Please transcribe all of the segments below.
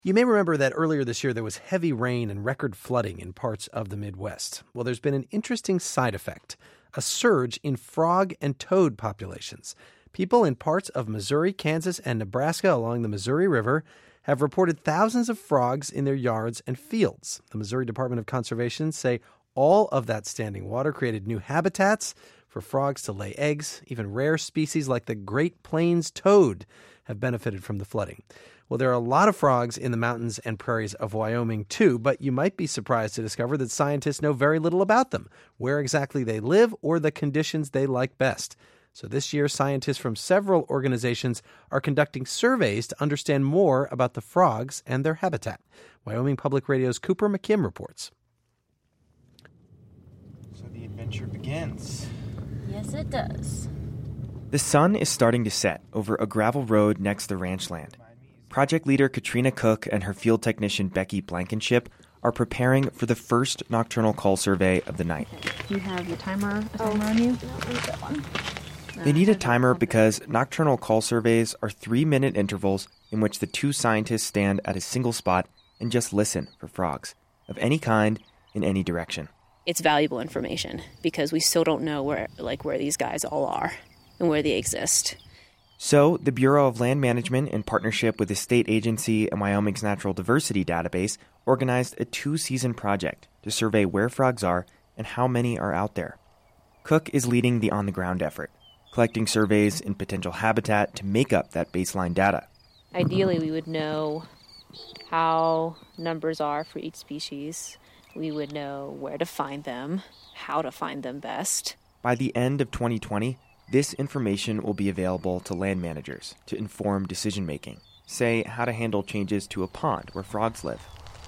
You may remember that earlier this year there was heavy rain and record flooding in parts of the Midwest. Well, there's been an interesting side effect, a surge in frog and toad populations. People in parts of Missouri, Kansas, and Nebraska along the Missouri River have reported thousands of frogs in their yards and fields. The Missouri Department of Conservation say all of that standing water created new habitats for frogs to lay eggs. Even rare species like the Great Plains toad have benefited from the flooding. Well, there are a lot of frogs in the mountains and prairies of Wyoming, too, but you might be surprised to discover that scientists know very little about them, where exactly they live, or the conditions they like best. So this year, scientists from several organizations are conducting surveys to understand more about the frogs and their habitat. Wyoming Public Radio's Cooper McKim reports. So the adventure begins. Yes, it does. The sun is starting to set over a gravel road next to ranch land. Project leader Katrina Cook and her field technician Becky Blankenship are preparing for the first nocturnal call survey of the night. Do you have your timer on you? No, leave that one. They need a timer because nocturnal call surveys are 3-minute intervals in which the two scientists stand at a single spot and just listen for frogs of any kind in any direction. It's valuable information because we still don't know where these guys all are and where they exist. So, the Bureau of Land Management, in partnership with the state agency and Wyoming's Natural Diversity Database, organized a 2-season project to survey where frogs are and how many are out there. Cook is leading the on-the-ground effort, collecting surveys in potential habitat to make up that baseline data. Ideally, we would know how numbers are for each species. We would know where to find them, how to find them best. By the end of 2020, this information will be available to land managers to inform decision-making, say how to handle changes to a pond where frogs live.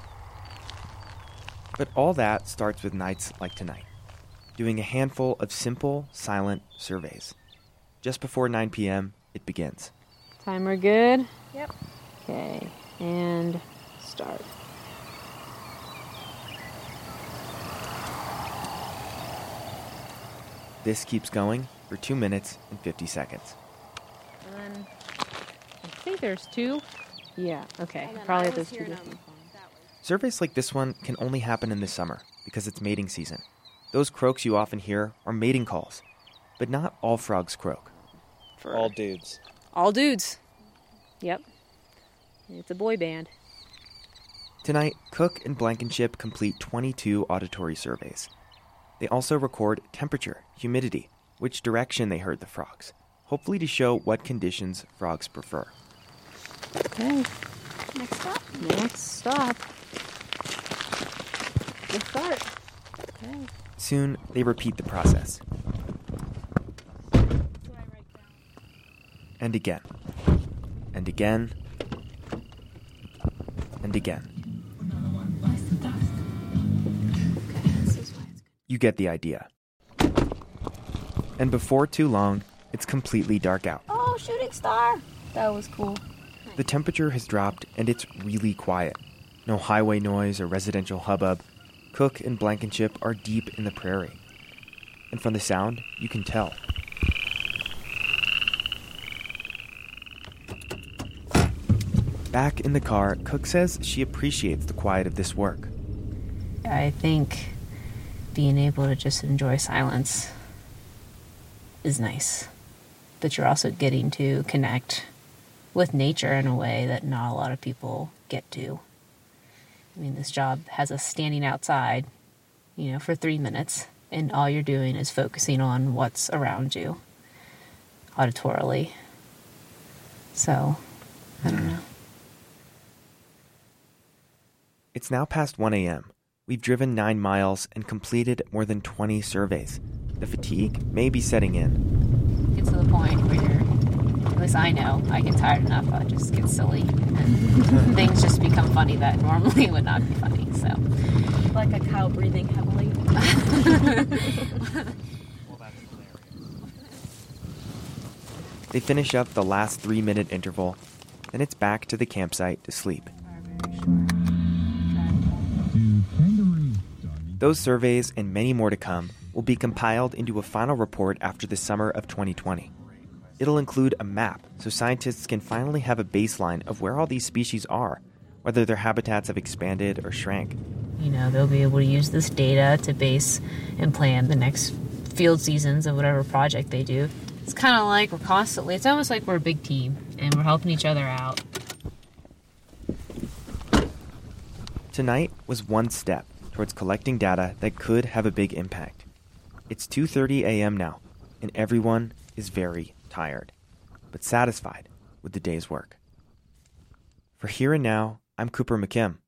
But all that starts with nights like tonight, doing a handful of simple, silent surveys. Just before 9 p.m., it begins. Timer good? Yep. Okay, and start. This keeps going for 2 minutes and 50 seconds. And I think there's 2. Yeah, okay. Probably those 2 different. Surveys like this one can only happen in the summer because it's mating season. Those croaks you often hear are mating calls, but not all frogs croak. For all dudes. All dudes. Yep. It's a boy band. Tonight, Cook and Blankenship complete 22 auditory surveys. They also record temperature, humidity, which direction they heard the frogs, hopefully to show what conditions frogs prefer. Okay. Next stop. Good start. Okay. Soon, they repeat the process. And again. And again. And again. You get the idea. And before too long, it's completely dark out. Oh, shooting star. That was cool. The temperature has dropped and it's really quiet. No highway noise or residential hubbub. Cook and Blankenship are deep in the prairie. And from the sound, you can tell. Back in the car, Cook says she appreciates the quiet of this work. I think being able to just enjoy silence is nice. But you're also getting to connect with nature in a way that not a lot of people get to. I mean, this job has us standing outside, for 3 minutes, and all you're doing is focusing on what's around you, auditorily. So, I don't know. It's now past 1 a.m. We've driven 9 miles and completed more than 20 surveys. The fatigue may be setting in. It's to the point where, at least I know, I get tired enough, I just get silly. And things just become funny that normally would not be funny, so. Like a cow breathing heavily. They finish up the last 3-minute interval, then it's back to the campsite to sleep. Those surveys and many more to come will be compiled into a final report after the summer of 2020. It'll include a map so scientists can finally have a baseline of where all these species are, whether their habitats have expanded or shrank. They'll be able to use this data to base and plan the next field seasons of whatever project they do. It's kind of like it's almost like we're a big team and we're helping each other out. Tonight was one step towards collecting data that could have a big impact. It's 2:30 a.m. now, and everyone is very tired, but satisfied with the day's work. For Here and Now, I'm Cooper McKim.